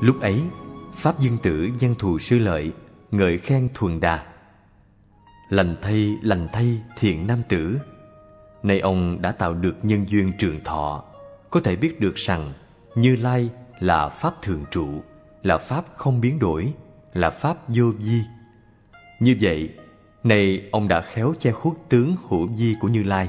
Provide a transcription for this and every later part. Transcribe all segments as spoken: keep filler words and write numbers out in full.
Lúc ấy, Pháp Dương Tử Văn Thù Sư Lợi ngợi khen Thuần Đà: lành thay, lành thay thiện nam tử. Nay ông đã tạo được nhân duyên trường thọ, có thể biết được rằng Như Lai là Pháp thường trụ, là Pháp không biến đổi, là Pháp vô vi. Như vậy, nay ông đã khéo che khuất tướng hữu vi của Như Lai.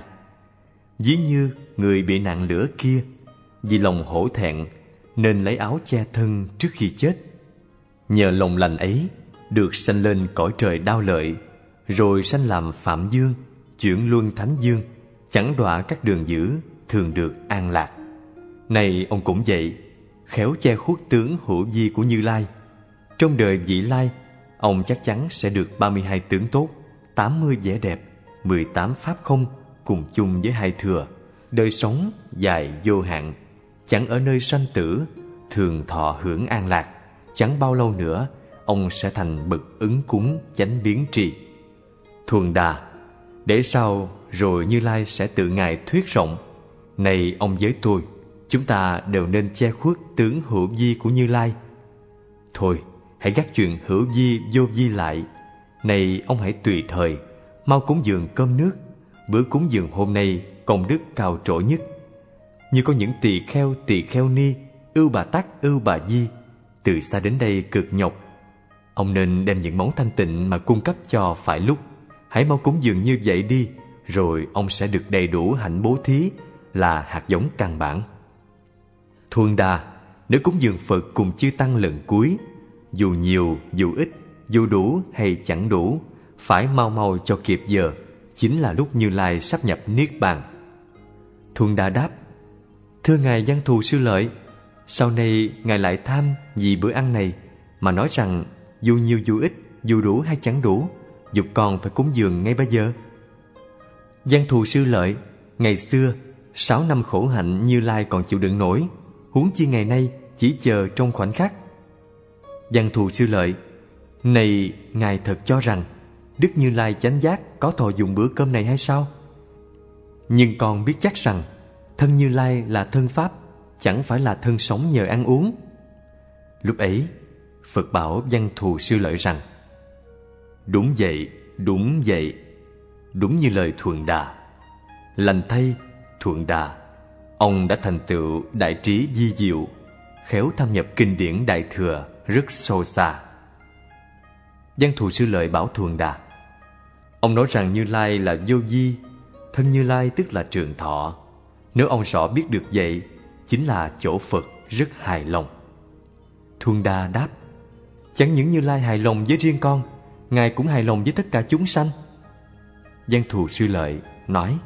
Ví như người bị nạn lửa kia, vì lòng hổ thẹn nên lấy áo che thân trước khi chết. Nhờ lòng lành ấy được sanh lên cõi trời Đao Lợi, rồi sanh làm Phạm Dương, chuyển luân Thánh Dương, chẳng đọa các đường dữ, thường được an lạc. Này ông cũng vậy, khéo che khuất tướng hữu vi của Như Lai. Trong đời vị lai, ông chắc chắn sẽ được ba mươi hai tướng tốt, tám mươi vẻ đẹp, mười tám pháp không, cùng chung với hai thừa, đời sống dài vô hạn, chẳng ở nơi sanh tử, thường thọ hưởng an lạc. Chẳng bao lâu nữa, ông sẽ thành bậc ứng cúng chánh biến tri. Thuần Đà, để sau rồi Như Lai sẽ tự ngài thuyết rộng. Này ông với tôi, chúng ta đều nên che khuất tướng hữu vi của Như Lai. Thôi, hãy gác chuyện hữu vi vô vi lại. Này ông hãy tùy thời mau cúng dường cơm nước. Bữa cúng dường hôm nay công đức cao trội nhất. Như có những tỳ kheo tỳ kheo ni, ưu bà tắc ưu bà di, từ xa đến đây cực nhọc. Ông nên đem những món thanh tịnh mà cung cấp cho phải lúc. Hãy mau cúng dường như vậy đi, rồi ông sẽ được đầy đủ hạnh bố thí, là hạt giống căn bản. Thuần Đà, nếu cúng dường Phật cùng chư tăng lần cuối, dù nhiều dù ít, dù đủ hay chẳng đủ, phải mau mau cho kịp giờ, chính là lúc Như Lai sắp nhập Niết Bàn. Thuần Đà đáp: thưa ngài Văn Thù Sư Lợi, sau này ngài lại tham vì bữa ăn này mà nói rằng dù nhiều dù ít, dù đủ hay chẳng đủ, dục con phải cúng dường ngay bây giờ. Văn Thù Sư Lợi, ngày xưa sáu năm khổ hạnh Như Lai còn chịu đựng nổi, huống chi ngày nay chỉ chờ trong khoảnh khắc. Văn Thù Sư Lợi, này ngài thật cho rằng Đức Như Lai chánh giác có thọ dùng bữa cơm này hay sao? Nhưng con biết chắc rằng thân Như Lai là thân Pháp, chẳng phải là thân sống nhờ ăn uống. Lúc ấy, Phật bảo Văn Thù Sư Lợi rằng: đúng vậy, đúng vậy, đúng như lời Thuần Đà. Lành thay, Thuần Đà, ông đã thành tựu đại trí vi diệu, khéo thâm nhập kinh điển Đại Thừa rất sâu xa. Văn Thù Sư Lợi bảo Thuần Đà: ông nói rằng Như Lai là vô vi, thân Như Lai tức là trường thọ. Nếu ông rõ biết được vậy, chính là chỗ Phật rất hài lòng. Thuần Đà đáp: chẳng những Như Lai hài lòng với riêng con, ngài cũng hài lòng với tất cả chúng sanh. Văn Thù Sư Lợi nói: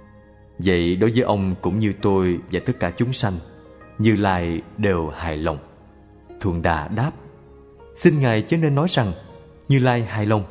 vậy đối với ông cũng như tôi và tất cả chúng sanh, Như Lai đều hài lòng. Thuần Đà đáp: xin ngài chớ nên nói rằng Như Lai hài lòng.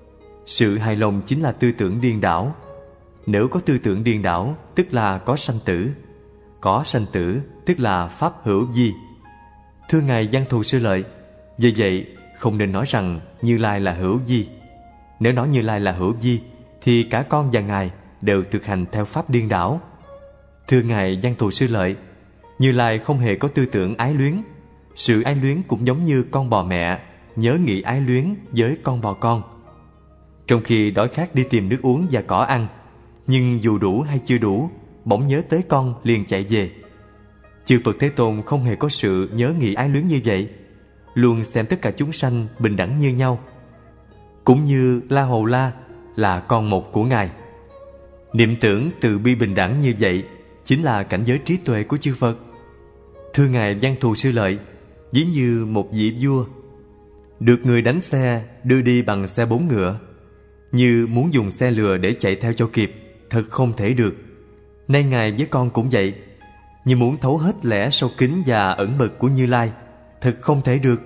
Sự hài lòng chính là tư tưởng điên đảo. Nếu có tư tưởng điên đảo, tức là có sanh tử. Có sanh tử, tức là pháp hữu vi. Thưa ngài Văn Thù Sư Lợi, vì vậy không nên nói rằng Như Lai là hữu vi. Nếu nói Như Lai là hữu vi, thì cả con và ngài đều thực hành theo pháp điên đảo. Thưa ngài Văn Thù Sư Lợi, Như Lai không hề có tư tưởng ái luyến. Sự ái luyến cũng giống như con bò mẹ nhớ nghĩ ái luyến với con bò con. Trong khi đói khát đi tìm nước uống và cỏ ăn, nhưng dù đủ hay chưa đủ, bỗng nhớ tới con liền chạy về. Chư Phật Thế Tôn không hề có sự nhớ nghĩ ái luyến như vậy, luôn xem tất cả chúng sanh bình đẳng như nhau. Cũng như La Hầu La là con một của ngài. Niệm tưởng từ bi bình đẳng như vậy chính là cảnh giới trí tuệ của chư Phật. Thưa ngài Văn Thù Sư Lợi, ví như một vị vua được người đánh xe đưa đi bằng xe bốn ngựa, như muốn dùng xe lừa để chạy theo cho kịp, thật không thể được. Nay ngài với con cũng vậy, như muốn thấu hết lẽ sâu kín và ẩn mật của Như Lai, thật không thể được.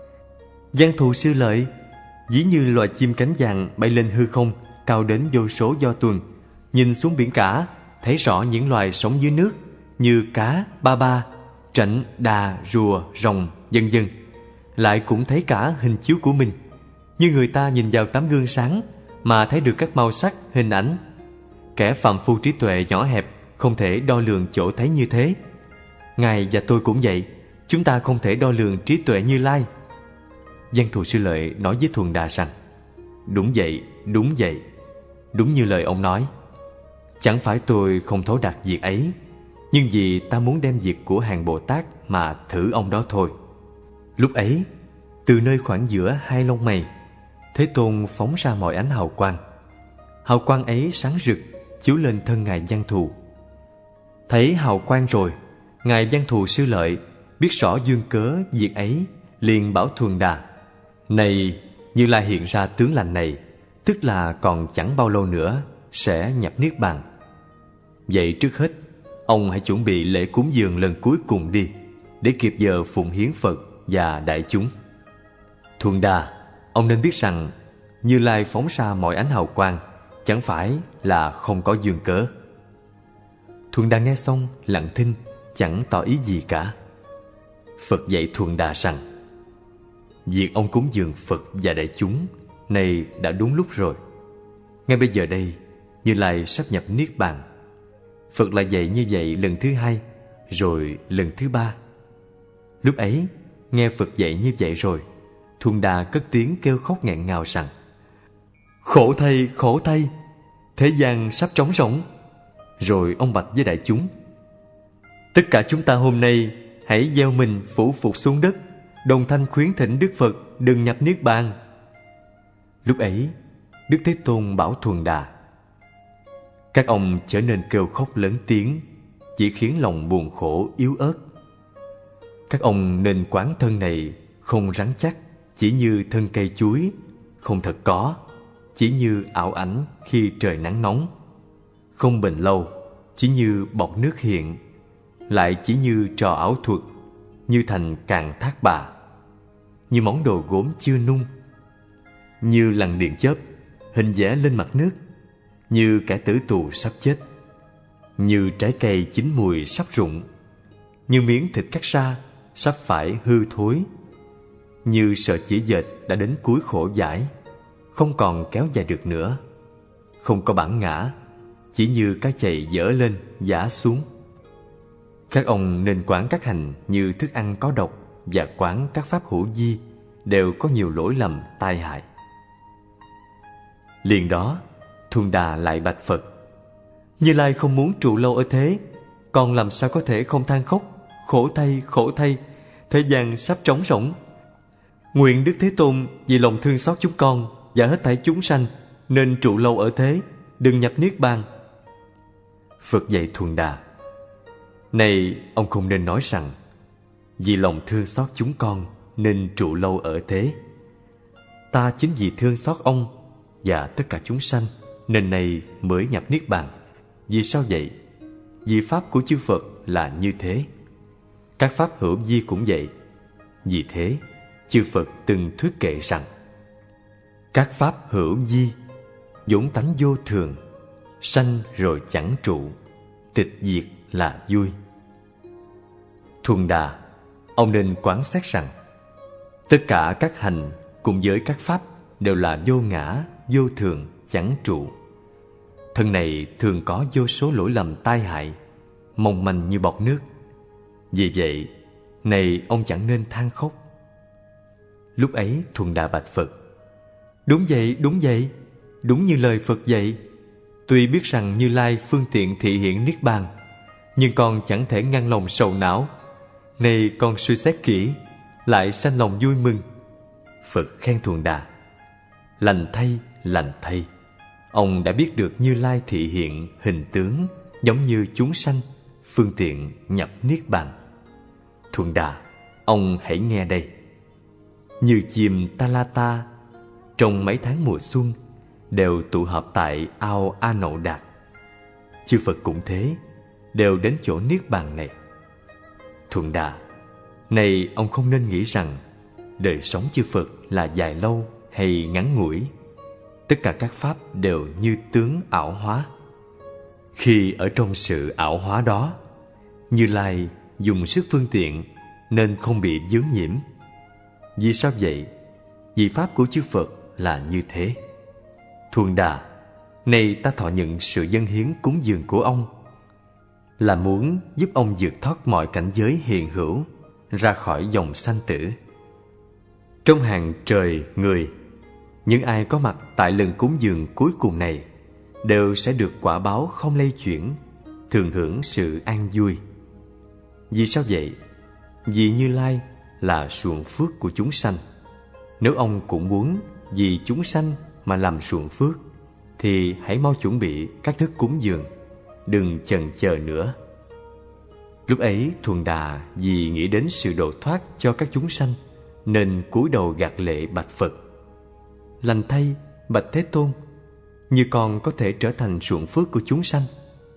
Văn Thù Sư Lợi, ví như loài chim cánh vàng bay lên hư không, cao đến vô số do tuần, nhìn xuống biển cả, thấy rõ những loài sống dưới nước như cá, ba ba, trạnh, đà, rùa, rồng, vân vân. Lại cũng thấy cả hình chiếu của mình, như người ta nhìn vào tấm gương sáng mà thấy được các màu sắc, hình ảnh. Kẻ phàm phu trí tuệ nhỏ hẹp không thể đo lường chỗ thấy như thế. Ngài và tôi cũng vậy, chúng ta không thể đo lường trí tuệ Như Lai. Văn Thù Sư Lợi nói với Thuần Đà rằng: Đúng vậy, đúng vậy, đúng như lời ông nói. Chẳng phải tôi không thấu đạt việc ấy, nhưng vì ta muốn đem việc của hàng Bồ Tát mà thử ông đó thôi. Lúc ấy, từ nơi khoảng giữa hai lông mày, Thế Tôn phóng ra mọi ánh hào quang. Hào quang ấy sáng rực chiếu lên thân Ngài Văn Thù. Thấy hào quang rồi, Ngài Văn Thù Sư Lợi biết rõ duyên cớ việc ấy, liền bảo Thuần Đà: Này, Như Lai hiện ra tướng lành này, tức là còn chẳng bao lâu nữa sẽ nhập niết bàn. Vậy trước hết, ông hãy chuẩn bị lễ cúng dường lần cuối cùng đi, để kịp giờ phụng hiến Phật và đại chúng. Thuần Đà, ông nên biết rằng Như Lai phóng ra mọi ánh hào quang chẳng phải là không có duyên cớ. Thuần Đà nghe xong lặng thinh, chẳng tỏ ý gì cả. Phật dạy Thuần Đà rằng: Việc ông cúng dường Phật và đại chúng này đã đúng lúc rồi. Ngay bây giờ đây, Như Lai sắp nhập niết bàn. Phật lại dạy như vậy lần thứ hai, rồi lần thứ ba. Lúc ấy, nghe Phật dạy như vậy rồi, Thuần Đà cất tiếng kêu khóc nghẹn ngào rằng: Khổ thay, khổ thay, thế gian sắp trống rỗng. Rồi ông bạch với đại chúng: Tất cả chúng ta hôm nay hãy gieo mình phủ phục xuống đất, đồng thanh khuyến thỉnh Đức Phật đừng nhập niết bàn. Lúc ấy, Đức Thế Tôn bảo Thuần Đà: Các ông trở nên kêu khóc lớn tiếng, chỉ khiến lòng buồn khổ yếu ớt. Các ông nên quán thân này không rắn chắc, chỉ như thân cây chuối, không thật có, chỉ như ảo ảnh khi trời nắng nóng, không bền lâu, chỉ như bọt nước hiện, lại chỉ như trò ảo thuật, như thành càng thác bà, như món đồ gốm chưa nung, như lằn điện chớp hình vẽ lên mặt nước, như kẻ tử tù sắp chết, như trái cây chín mùi sắp rụng, như miếng thịt cắt ra sắp phải hư thối, như sợi chỉ dệt đã đến cuối khổ giải, không còn kéo dài được nữa, không có bản ngã, chỉ như cái chày dở lên giã xuống. Các ông nên quán các hành như thức ăn có độc, và quán các pháp hữu vi đều có nhiều lỗi lầm tai hại. Liền đó, Thuần Đà lại bạch Phật: Như Lai không muốn trụ lâu ở thế, con làm sao có thể không than khóc? Khổ thay, khổ thay, thế gian sắp trống rỗng. Nguyện Đức Thế Tôn vì lòng thương xót chúng con và hết thảy chúng sanh nên trụ lâu ở thế, đừng nhập niết bàn. Phật dạy Thuần Đà: Này, ông không nên nói rằng vì lòng thương xót chúng con nên trụ lâu ở thế. Ta chính vì thương xót ông và tất cả chúng sanh nên nay mới nhập niết bàn. Vì sao vậy? Vì pháp của chư Phật là như thế. Các pháp hữu vi cũng vậy. Vì thế, chư Phật từng thuyết kệ rằng: Các pháp hữu vi vốn tánh vô thường, sanh rồi chẳng trụ, tịch diệt là vui. Thuần Đà, ông nên quán xét rằng tất cả các hành cùng với các pháp đều là vô ngã, vô thường, chẳng trụ. Thân này thường có vô số lỗi lầm tai hại, mong manh như bọt nước. Vì vậy, này ông chẳng nên than khóc. Lúc ấy Thuần Đà bạch Phật: Đúng vậy, đúng vậy, đúng như lời Phật dạy. Tuy biết rằng Như Lai phương tiện thị hiện niết bàn, nhưng con chẳng thể ngăn lòng sầu não. Này con suy xét kỹ, lại sanh lòng vui mừng. Phật khen Thuần Đà: Lành thay, lành thay, ông đã biết được Như Lai thị hiện hình tướng giống như chúng sanh, phương tiện nhập niết bàn. Thuần Đà, ông hãy nghe đây. Như chim Talata trong mấy tháng mùa xuân đều tụ họp tại ao A Nậu Đạt, chư Phật cũng thế, đều đến chỗ niết bàn này. Thuần Đà, này ông không nên nghĩ rằng đời sống chư Phật là dài lâu hay ngắn ngủi. Tất cả các pháp đều như tướng ảo hóa. Khi ở trong sự ảo hóa đó, Như Lai dùng sức phương tiện nên không bị vướng nhiễm. Vì sao vậy? Vì pháp của chư Phật là như thế. Thuần Đà, này ta thọ nhận sự dâng hiến cúng dường của ông là muốn giúp ông vượt thoát mọi cảnh giới hiện hữu, ra khỏi dòng sanh tử. Trong hàng trời người, những ai có mặt tại lần cúng dường cuối cùng này đều sẽ được quả báo không lay chuyển, thường hưởng sự an vui. Vì sao vậy? Vì Như Lai là ruộng phước của chúng sanh. Nếu ông cũng muốn vì chúng sanh mà làm ruộng phước, thì hãy mau chuẩn bị các thức cúng dường, đừng chần chờ nữa. Lúc ấy Thuần Đà vì nghĩ đến sự độ thoát cho các chúng sanh, nên cúi đầu gạt lệ bạch Phật: Lành thay, bạch Thế Tôn, như con có thể trở thành ruộng phước của chúng sanh?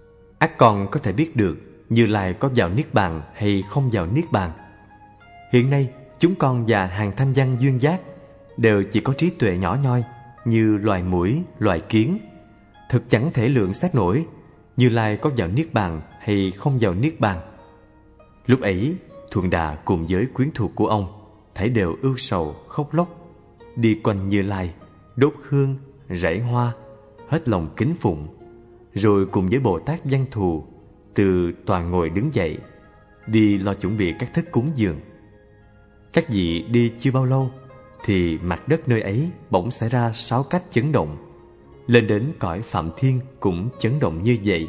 Ắt con có thể biết được Như Lai có vào Niết Bàn hay không vào Niết Bàn. Hiện nay chúng con và hàng thanh văn duyên giác đều chỉ có trí tuệ nhỏ nhoi như loài muỗi, loài kiến, thực chẳng thể lượng xét nổi Như Lai có vào Niết Bàn hay không vào Niết Bàn. Lúc ấy Thuần Đà cùng với quyến thuộc của ông thấy đều ưu sầu khóc lóc, đi quanh Như Lai, đốt hương, rải hoa, hết lòng kính phụng, rồi cùng với Bồ Tát Văn Thù từ tòa ngồi đứng dậy, đi lo chuẩn bị các thức cúng dường. Các vị đi chưa bao lâu thì mặt đất nơi ấy bỗng xảy ra sáu cách chấn động. Lên đến cõi Phạm Thiên cũng chấn động như vậy.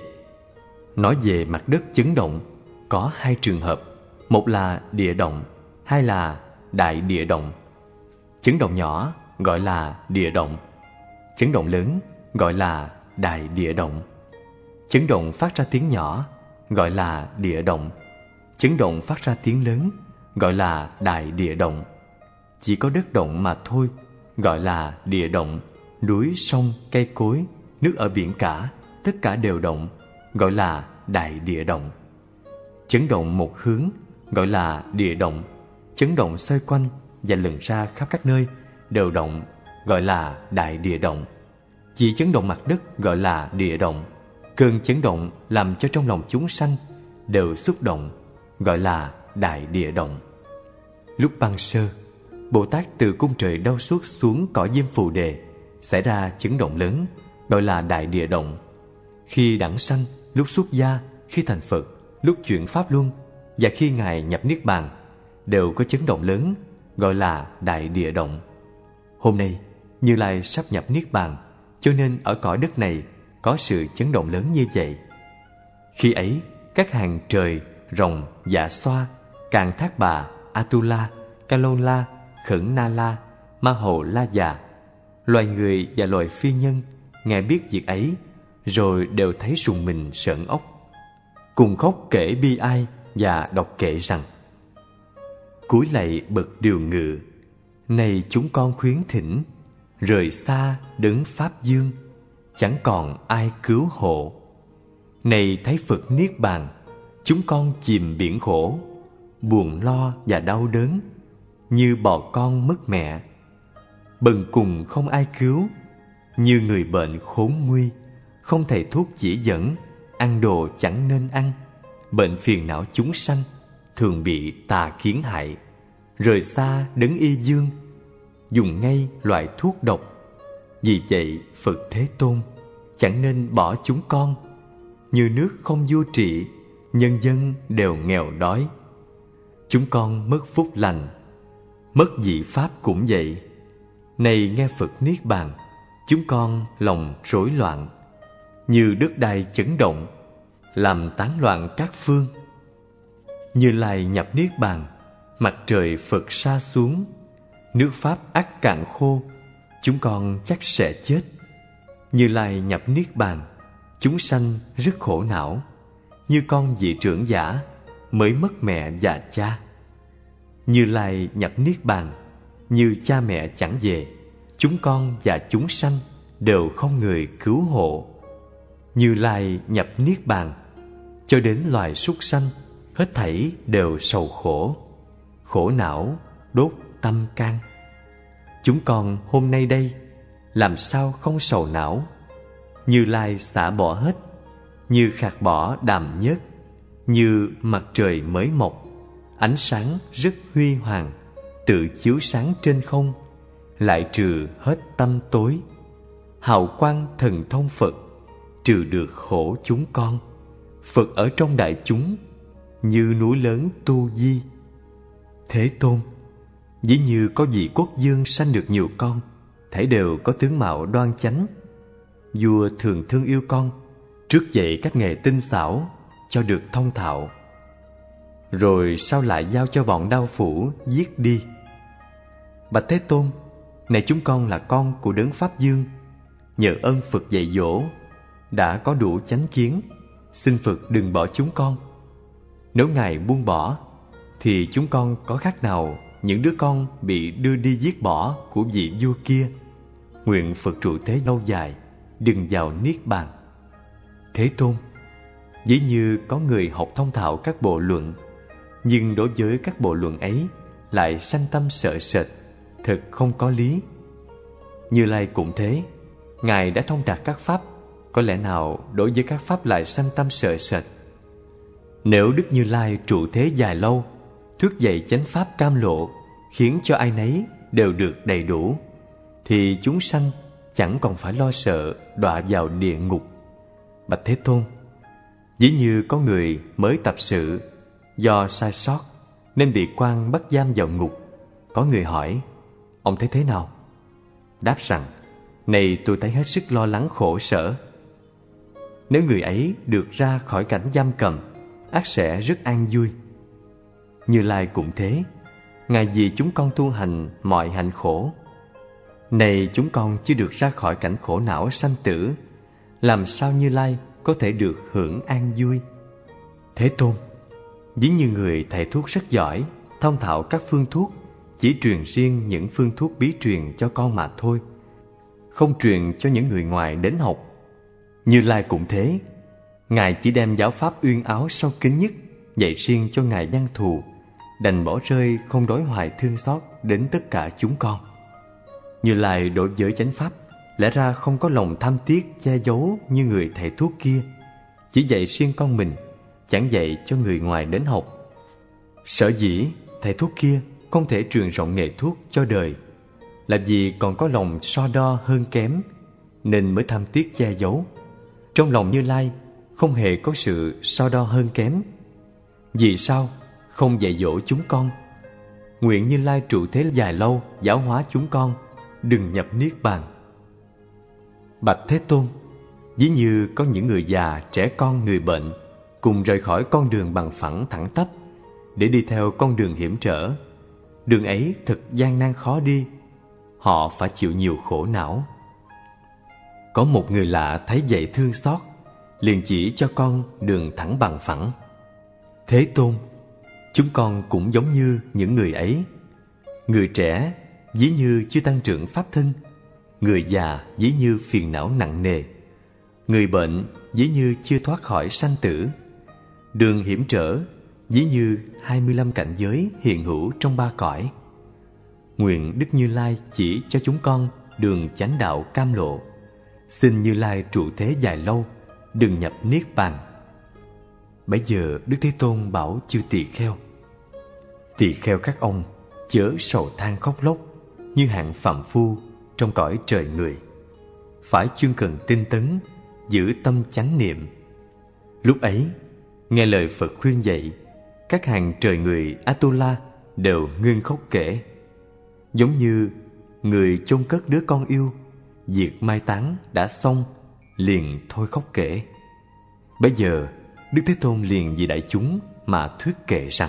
Nói về mặt đất chấn động, có hai trường hợp: một là địa động, hai là đại địa động. Chấn động nhỏ gọi là địa động, chấn động lớn gọi là đại địa động. Chấn động phát ra tiếng nhỏ gọi là địa động, chấn động phát ra tiếng lớn gọi là đại địa động. Chỉ có đất động mà thôi gọi là địa động. Núi, sông, cây cối, nước ở biển cả, tất cả đều động, gọi là đại địa động. Chấn động một hướng gọi là địa động, chấn động xoay quanh và lần ra khắp các nơi đều động, gọi là đại địa động. Chỉ chấn động mặt đất gọi là địa động. Cơn chấn động làm cho trong lòng chúng sanh đều xúc động, gọi là đại địa động. Lúc băng sơ, Bồ Tát từ cung trời đau suốt xuống cõi Diêm Phù Đề, xảy ra chấn động lớn, gọi là đại địa động. Khi đẳng sanh, lúc xuất gia, khi thành Phật, lúc chuyển pháp luân và khi Ngài nhập Niết Bàn đều có chấn động lớn, gọi là đại địa động. Hôm nay Như Lai sắp nhập Niết Bàn, cho nên ở cõi đất này có sự chấn động lớn như vậy. Khi ấy các hàng trời, rồng, dạ xoa, Càn Thác Bà, Atula, Ca Lôn La, Khẩn Na La, Ma Hồ La Già, loài người và loài phi nhân nghe biết việc ấy, rồi đều thấy rùng mình sởn ốc, cùng khóc kể bi ai và đọc kệ rằng: Cúi lạy bậc điều ngự, này chúng con khuyến thỉnh, rời xa đấng Pháp Dương, chẳng còn ai cứu hộ. Này thấy Phật Niết Bàn, chúng con chìm biển khổ, buồn lo và đau đớn, như bò con mất mẹ. Bần cùng không ai cứu, như người bệnh khốn nguy, không thầy thuốc chỉ dẫn, ăn đồ chẳng nên ăn. Bệnh phiền não chúng sanh, thường bị tà kiến hại, rời xa đấng y dương, dùng ngay loại thuốc độc. Vì vậy Phật Thế Tôn chẳng nên bỏ chúng con, như nước không vua trị, nhân dân đều nghèo đói. Chúng con mất phúc lành, mất vị pháp cũng vậy. Này nghe Phật Niết Bàn, chúng con lòng rối loạn, như đất đai chấn động, làm tán loạn các phương. Như Lai nhập Niết Bàn, mặt trời Phật sa xuống, nước pháp ắt cạn khô, chúng con chắc sẽ chết. Như Lai nhập Niết Bàn, chúng sanh rất khổ não, như con vị trưởng giả mới mất mẹ và cha. Như Lai nhập Niết Bàn, như cha mẹ chẳng về, chúng con và chúng sanh đều không người cứu hộ. Như Lai nhập Niết Bàn, cho đến loài súc sanh hết thảy đều sầu khổ, khổ não đốt tâm can. Chúng con hôm nay đây làm sao không sầu não? Như Lai xả bỏ hết, như khạc bỏ đàm nhớt, như mặt trời mới mọc, ánh sáng rất huy hoàng, tự chiếu sáng trên không, lại trừ hết tâm tối. Hào quang thần thông Phật trừ được khổ chúng con. Phật ở trong đại chúng, như núi lớn Tu Di. Thế Tôn, ví như có vị quốc vương sanh được nhiều con, thảy đều có tướng mạo đoan chánh. Vua thường thương yêu con, trước dạy các nghề tinh xảo, cho được thông thạo. Rồi sau lại giao cho bọn đao phủ giết đi. Bạch Thế Tôn, này chúng con là con của Đấng Pháp Dương, nhờ ơn Phật dạy dỗ, đã có đủ chánh kiến, xin Phật đừng bỏ chúng con. Nếu Ngài buông bỏ, thì chúng con có khác nào những đứa con bị đưa đi giết bỏ của vị vua kia. Nguyện Phật trụ thế lâu dài, đừng vào niết bàn. Thế Tôn, ví như có người học thông thạo các bộ luận, nhưng đối với các bộ luận ấy lại sanh tâm sợ sệt, thật không có lý. Như Lai cũng thế, Ngài đã thông đạt các pháp, có lẽ nào đối với các pháp lại sanh tâm sợ sệt? Nếu Đức Như Lai trụ thế dài lâu, thuyết dạy chánh pháp cam lộ, khiến cho ai nấy đều được đầy đủ, thì chúng sanh chẳng còn phải lo sợ đọa vào địa ngục. Bạch Thế Tôn, ví như có người mới tập sự, do sai sót nên bị quan bắt giam vào ngục. Có người hỏi, ông thấy thế nào? Đáp rằng, này tôi thấy hết sức lo lắng khổ sở. Nếu người ấy được ra khỏi cảnh giam cầm, ắt sẽ rất an vui. Như Lai cũng thế, Ngài vì chúng con tu hành mọi hạnh khổ. Này chúng con chưa được ra khỏi cảnh khổ não sanh tử, làm sao Như Lai có thể được hưởng an vui? Thế Tôn, ví như người thầy thuốc rất giỏi, thông thạo các phương thuốc, chỉ truyền riêng những phương thuốc bí truyền cho con mà thôi, không truyền cho những người ngoài đến học. Như Lai cũng thế, Ngài chỉ đem giáo pháp uyên áo sâu kín nhất dạy riêng cho Ngài Văn Thù, đành bỏ rơi không đối hoài thương xót đến tất cả chúng con. Như Lai đối với chánh pháp lẽ ra không có lòng tham tiếc che giấu như người thầy thuốc kia, chỉ dạy riêng con mình, chẳng dạy cho người ngoài đến học. Sở dĩ thầy thuốc kia không thể truyền rộng nghề thuốc cho đời là vì còn có lòng so đo hơn kém, nên mới tham tiếc che giấu. Trong lòng Như Lai không hề có sự so đo hơn kém. Vì sao không dạy dỗ chúng con? Nguyện Như Lai trụ thế dài lâu, giáo hóa chúng con, đừng nhập niết bàn. Bạch Thế Tôn, ví như có những người già, trẻ con, người bệnh cùng rời khỏi con đường bằng phẳng thẳng tắp để đi theo con đường hiểm trở. Đường ấy thật gian nan khó đi, họ phải chịu nhiều khổ não. Có một người lạ thấy vậy thương xót, liền chỉ cho con đường thẳng bằng phẳng. Thế Tôn, chúng con cũng giống như những người ấy. Người trẻ ví như chưa tăng trưởng pháp thân, người già ví như phiền não nặng nề, người bệnh ví như chưa thoát khỏi sanh tử. Đường hiểm trở ví như hai mươi lăm cảnh giới hiện hữu trong ba cõi. Nguyện Đức Như Lai chỉ cho chúng con đường chánh đạo cam lộ. Xin Như Lai trụ thế dài lâu, đừng nhập niết bàn. Bấy giờ Đức Thế Tôn bảo chư tỳ kheo: Tỳ kheo các ông chớ sầu than khóc lóc như hạng phàm phu trong cõi trời người, phải chuyên cần tinh tấn, giữ tâm chánh niệm. Lúc ấy nghe lời Phật khuyên dạy, các hàng trời người Atula đều ngưng khóc kể, giống như người chôn cất đứa con yêu, việc mai táng đã xong liền thôi khóc kể. Bây giờ Đức Thế Tôn liền vì đại chúng mà thuyết kệ rằng: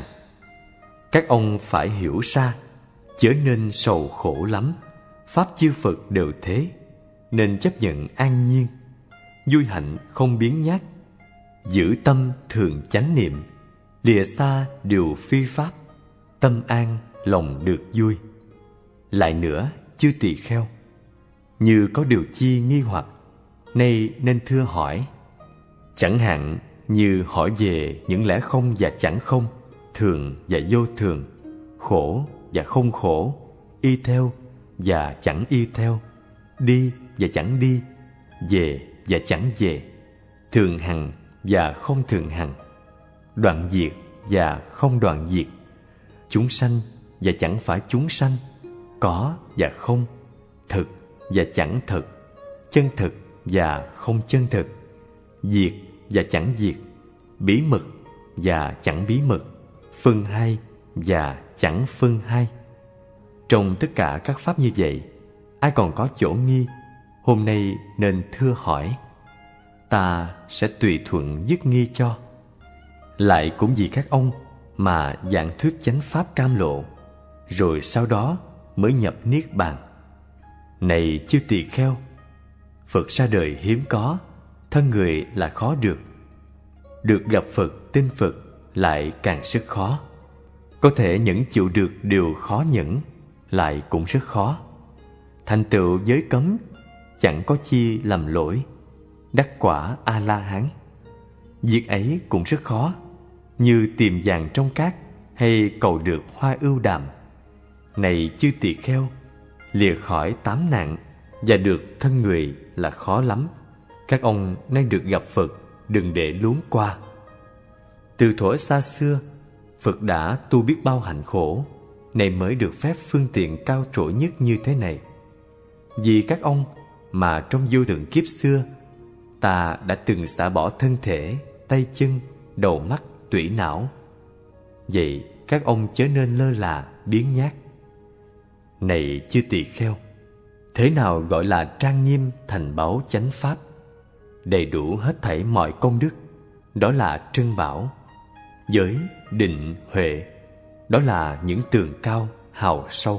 các ông phải hiểu ra, chớ nên sầu khổ lắm. Pháp chư Phật đều thế, nên chấp nhận an nhiên, vui hạnh không biến nhát, giữ tâm thường chánh niệm, lìa xa điều phi pháp, tâm an lòng được vui. Lại nữa, chư tỳ kheo, như có điều chi nghi hoặc, nay nên thưa hỏi. Chẳng hạn như hỏi về những lẽ không và chẳng không, thường và vô thường, khổ và không khổ, y theo và chẳng y theo, đi và chẳng đi, về và chẳng về, thường hằng và không thường hằng, đoạn diệt và không đoạn diệt, chúng sanh và chẳng phải chúng sanh, có và không, thực và chẳng thực, chân thực và không chân thực, diệt và chẳng diệt, bí mật và chẳng bí mật, phân hai và chẳng phân hai. Trong tất cả các pháp như vậy, ai còn có chỗ nghi, hôm nay nên thưa hỏi, ta sẽ tùy thuận dứt nghi cho. Lại cũng vì các ông mà giảng thuyết chánh pháp cam lộ, rồi sau đó mới nhập niết bàn. Này chư tỳ kheo, Phật ra đời hiếm có, thân người là khó được. Được gặp Phật, tin Phật lại càng rất khó. Có thể nhẫn chịu được điều khó nhẫn, lại cũng rất khó. Thành tựu giới cấm, chẳng có chi làm lỗi. Đắc quả A-la-hán, việc ấy cũng rất khó, như tìm vàng trong cát hay cầu được hoa ưu đàm. Này chư tỳ kheo, lìa khỏi tám nạn và được thân người là khó lắm. Các ông nay được gặp Phật, đừng để luống qua. Từ thuở xa xưa, Phật đã tu biết bao hạnh khổ, này mới được phép phương tiện cao trội nhất như thế này. Vì các ông mà trong vô lượng kiếp xưa, ta đã từng xả bỏ thân thể, tay chân, đầu mắt, tủy não. Vậy các ông chớ nên lơ là, biếng nhác. Này chư tỳ kheo, thế nào gọi là trang nghiêm thành báu chánh pháp, đầy đủ hết thảy mọi công đức, đó là trân bảo. Giới, định, huệ, đó là những tường cao, hào sâu.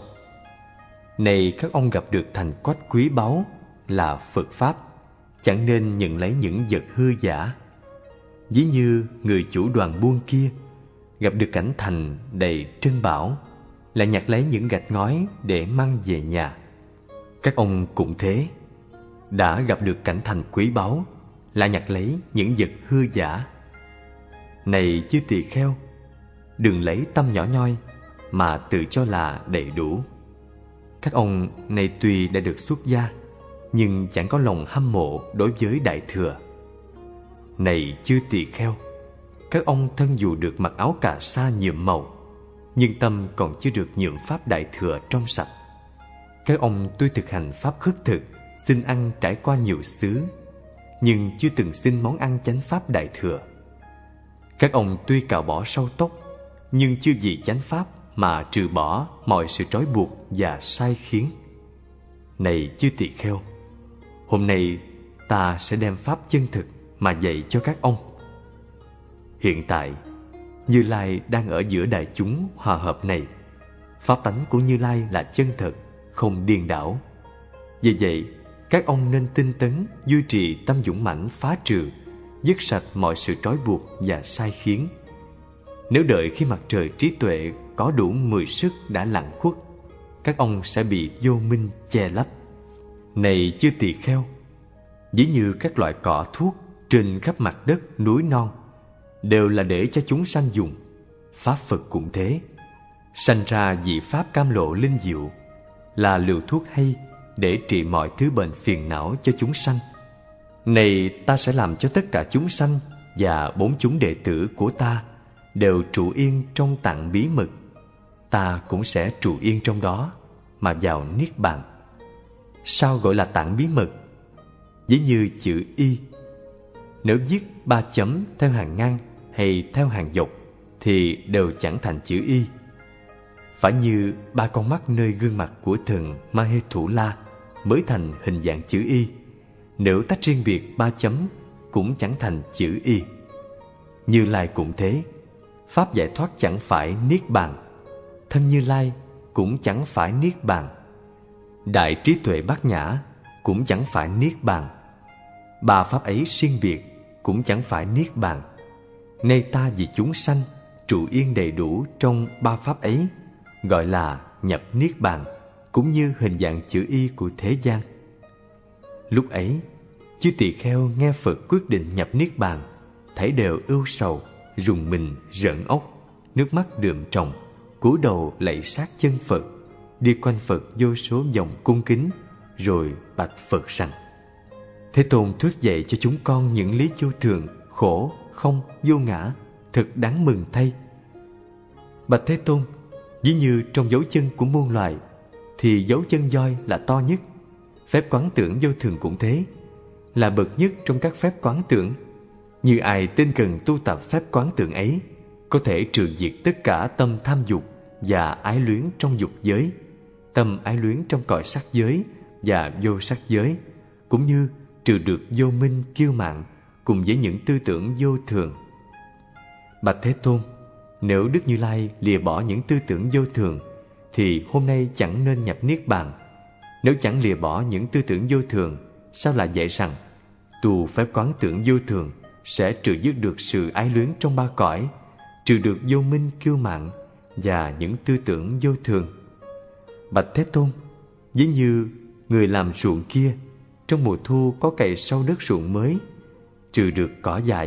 Này các ông gặp được thành quách quý báu là Phật Pháp, chẳng nên nhận lấy những vật hư giả. Ví như người chủ đoàn buôn kia gặp được cảnh thành đầy trân bảo, lại nhặt lấy những gạch ngói để mang về nhà. Các ông cũng thế, đã gặp được cảnh thành quý báu, lại nhặt lấy những vật hư giả. Này chư tỳ kheo, đừng lấy tâm nhỏ nhoi mà tự cho là đầy đủ. Các ông này tuy đã được xuất gia, nhưng chẳng có lòng hâm mộ đối với Đại Thừa. Này chư tỳ kheo, các ông thân dù được mặc áo cà sa nhuộm màu, nhưng tâm còn chưa được nhuộm pháp Đại Thừa trong sạch. Các ông tuy thực hành pháp khất thực, xin ăn trải qua nhiều xứ, nhưng chưa từng xin món ăn chánh pháp Đại Thừa. Các ông tuy cạo bỏ râu tóc, nhưng chưa vì chánh pháp mà trừ bỏ mọi sự trói buộc và sai khiến. Này chư tỳ kheo, hôm nay ta sẽ đem pháp chân thực mà dạy cho các ông. Hiện tại, Như Lai đang ở giữa đại chúng hòa hợp này. Pháp tánh của Như Lai là chân thật, không điên đảo. Vì vậy, các ông nên tinh tấn, duy trì tâm dũng mãnh phá trừ, dứt sạch mọi sự trói buộc và sai khiến. Nếu đợi khi mặt trời trí tuệ có đủ mười sức đã lặng khuất, các ông sẽ bị vô minh che lấp. Này chư tỳ kheo, ví như các loại cỏ thuốc trên khắp mặt đất núi non đều là để cho chúng sanh dùng, pháp Phật cũng thế. Sanh ra vị pháp cam lộ linh diệu, là liều thuốc hay để trị mọi thứ bệnh phiền não cho chúng sanh. Này ta sẽ làm cho tất cả chúng sanh và bốn chúng đệ tử của ta đều trụ yên trong tạng bí mật. Ta cũng sẽ trụ yên trong đó mà vào niết bàn. Sao gọi là tạng bí mật? Ví như chữ Y, nếu viết ba chấm theo hàng ngang hay theo hàng dọc thì đều chẳng thành chữ Y. Phải như ba con mắt nơi gương mặt của thần Mahethula mới thành hình dạng chữ Y. Nếu tách riêng biệt ba chấm cũng chẳng thành chữ Y. Như Lai cũng thế, pháp giải thoát chẳng phải niết bàn, thân Như Lai cũng chẳng phải niết bàn, đại trí tuệ bát nhã cũng chẳng phải niết bàn. Ba pháp ấy riêng biệt cũng chẳng phải niết bàn. Nay ta vì chúng sanh trụ yên đầy đủ trong ba pháp ấy, gọi là nhập niết bàn, cũng như hình dạng chữ Y của thế gian. Lúc ấy, chư tỳ kheo nghe Phật quyết định nhập niết bàn, thấy đều ưu sầu, rùng mình rợn ốc, nước mắt đượm tròng, cúi đầu lạy sát chân Phật, đi quanh Phật vô số vòng cung kính, rồi bạch Phật rằng: Thế Tôn thuyết dạy cho chúng con những lý vô thường, khổ, không, vô ngã, thật đáng mừng thay. Bạch Thế Tôn, ví như trong dấu chân của muôn loài, thì dấu chân voi là to nhất. Phép quán tưởng vô thường cũng thế, là bậc nhất trong các phép quán tưởng. Như ai tin cần tu tập phép quán tưởng ấy, có thể trừ diệt tất cả tâm tham dục và ái luyến trong dục giới, tâm ái luyến trong cõi sắc giới và vô sắc giới, cũng như trừ được vô minh kiêu mạn cùng với những tư tưởng vô thường. Bạch Thế Tôn, nếu Đức Như Lai lìa bỏ những tư tưởng vô thường thì hôm nay chẳng nên nhập niết bàn. Nếu chẳng lìa bỏ những tư tưởng vô thường, sao lại dạy rằng tu phép quán tưởng vô thường sẽ trừ dứt được sự ái luyến trong ba cõi, trừ được vô minh kiêu mạn và những tư tưởng vô thường? Bạch Thế Tôn, ví như người làm ruộng kia, trong mùa thu có cày sâu đất ruộng mới, trừ được cỏ dại.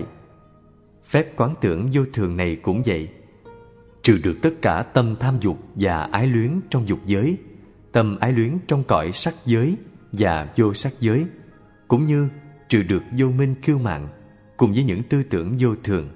Phép quán tưởng vô thường này cũng vậy, trừ được tất cả tâm tham dục và ái luyến trong dục giới, tâm ái luyến trong cõi sắc giới và vô sắc giới, cũng như trừ được vô minh kiêu mạn cùng với những tư tưởng vô thường.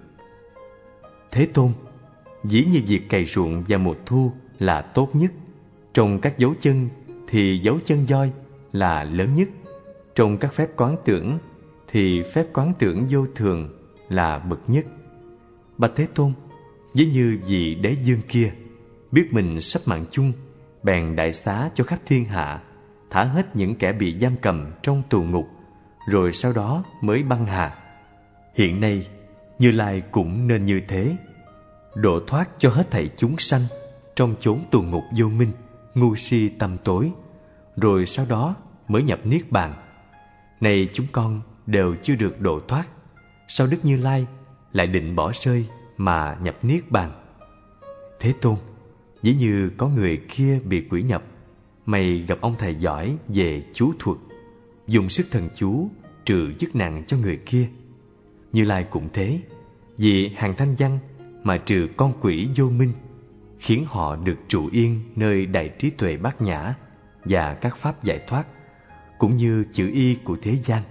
Thế Tôn, dĩ như việc cày ruộng vào mùa thu là tốt nhất. Trong các dấu chân thì dấu chân voi là lớn nhất. Trong các phép quán tưởng thì phép quán tưởng vô thường là bậc nhất. Bạch Thế Tôn, ví như vị đế vương kia biết mình sắp mạng chung, bèn đại xá cho khắp thiên hạ, thả hết những kẻ bị giam cầm trong tù ngục, rồi sau đó mới băng hà. Hiện nay Như Lai cũng nên như thế, độ thoát cho hết thảy chúng sanh trong chốn tù ngục vô minh, ngu si tăm tối, rồi sau đó mới nhập niết bàn. Này chúng con đều chưa được độ thoát, sao Đức Như Lai lại định bỏ rơi mà nhập niết bàn? Thế Tôn, ví như có người kia bị quỷ nhập, mày gặp ông thầy giỏi về chú thuật, dùng sức thần chú trừ dứt nạn cho người kia. Như Lai cũng thế, vì hàng thanh văn mà trừ con quỷ vô minh, khiến họ được trụ yên nơi đại trí tuệ bát nhã và các pháp giải thoát, cũng như chữ y của thế gian.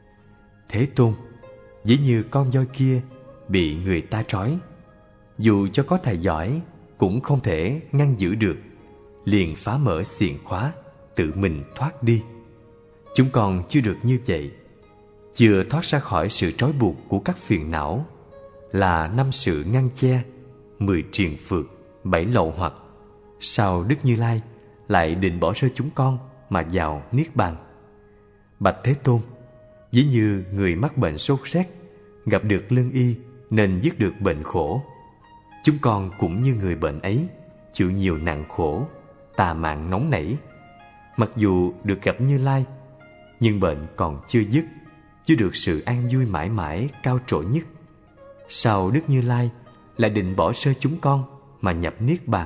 Thế Tôn, ví như con voi kia bị người ta trói, dù cho có thầy giỏi cũng không thể ngăn giữ được, liền phá mở xiềng khóa, tự mình thoát đi. Chúng con chưa được như vậy, chưa thoát ra khỏi sự trói buộc của các phiền não, là năm sự ngăn che, mười triền phược, bảy lậu hoặc. Sao Đức Như Lai lại định bỏ rơi chúng con mà vào niết bàn? Bạch Thế Tôn, ví như người mắc bệnh sốt rét, gặp được lương y nên dứt được bệnh khổ. Chúng con cũng như người bệnh ấy, chịu nhiều nạn khổ, tà mạn nóng nảy. Mặc dù được gặp Như Lai, nhưng bệnh còn chưa dứt, chưa được sự an vui mãi mãi cao trội nhất. Sao Đức Như Lai lại định bỏ rơi chúng con mà nhập niết bàn?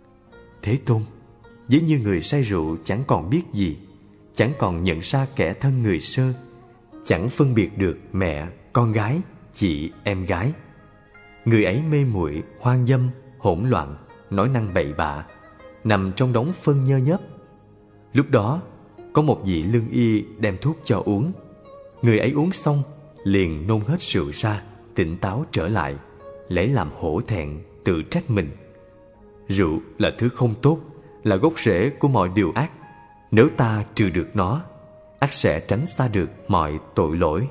Thế Tôn, ví như người say rượu chẳng còn biết gì, chẳng còn nhận ra kẻ thân người sơ, chẳng phân biệt được mẹ, con gái, chị, em gái. Người ấy mê muội, hoang dâm, hỗn loạn, nói năng bậy bạ, nằm trong đống phân nhơ nhớp. Lúc đó có một vị lương y đem thuốc cho uống. Người ấy uống xong liền nôn hết rượu ra, tỉnh táo trở lại, lấy làm hổ thẹn, tự trách mình. Rượu là thứ không tốt, là gốc rễ của mọi điều ác. Nếu ta trừ được nó, ắt sẽ tránh xa được mọi tội lỗi.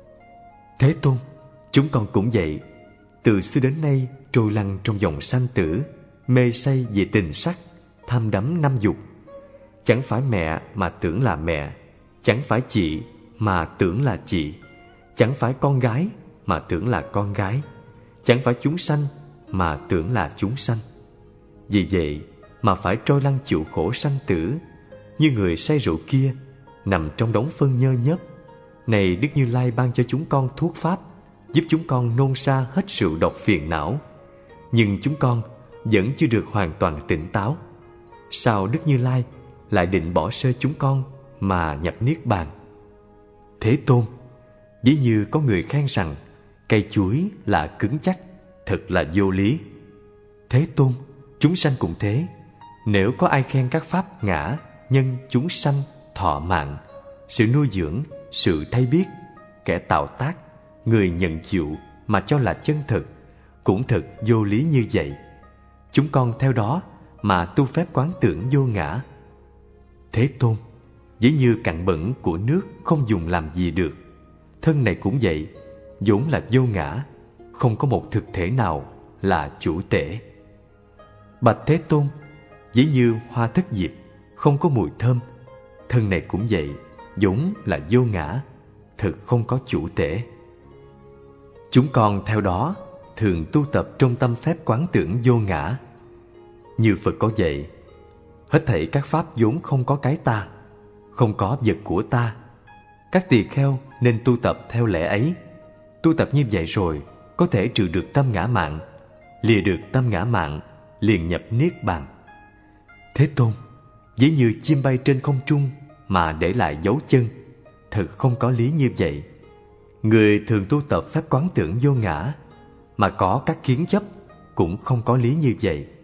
Thế Tôn, chúng con cũng vậy, từ xưa đến nay trôi lăn trong dòng sanh tử, mê say về tình sắc, tham đắm năm dục. Chẳng phải mẹ mà tưởng là mẹ, chẳng phải chị mà tưởng là chị, chẳng phải con gái mà tưởng là con gái, chẳng phải chúng sanh mà tưởng là chúng sanh. Vì vậy mà phải trôi lăn chịu khổ sanh tử, như người say rượu kia nằm trong đống phân nhơ nhớp. Này Đức Như Lai ban cho chúng con thuốc pháp, giúp chúng con nôn xa hết rượu độc phiền não, nhưng chúng con vẫn chưa được hoàn toàn tỉnh táo. Sao Đức Như Lai lại định bỏ rơi chúng con mà nhập niết bàn? Thế Tôn, ví như có người khen rằng cây chuối là cứng chắc, thật là vô lý. Thế Tôn, chúng sanh cũng thế. Nếu có ai khen các pháp ngã, nhân, chúng sanh, thọ mạng, sự nuôi dưỡng, sự thay biết, kẻ tạo tác, người nhận chịu mà cho là chân thực, cũng thật vô lý như vậy. Chúng con theo đó mà tu phép quán tưởng vô ngã. Thế Tôn, ví như cặn bẩn của nước không dùng làm gì được, thân này cũng vậy, vốn là vô ngã, không có một thực thể nào là chủ tể. Bạch Thế Tôn, ví như hoa thất diệp, không có mùi thơm, thân này cũng vậy, vốn là vô ngã, thực không có chủ tể. Chúng con theo đó thường tu tập trong tâm phép quán tưởng vô ngã. Như Phật có dạy, hết thảy các pháp vốn không có cái ta, không có vật của ta. Các tỳ kheo nên tu tập theo lẽ ấy. Tu tập như vậy rồi, có thể trừ được tâm ngã mạn, lìa được tâm ngã mạn, liền nhập niết bàn. Thế Tôn, ví như chim bay trên không trung mà để lại dấu chân, thật không có lý như vậy. Người thường tu tập phép quán tưởng vô ngã mà có các kiến chấp, cũng không có lý như vậy.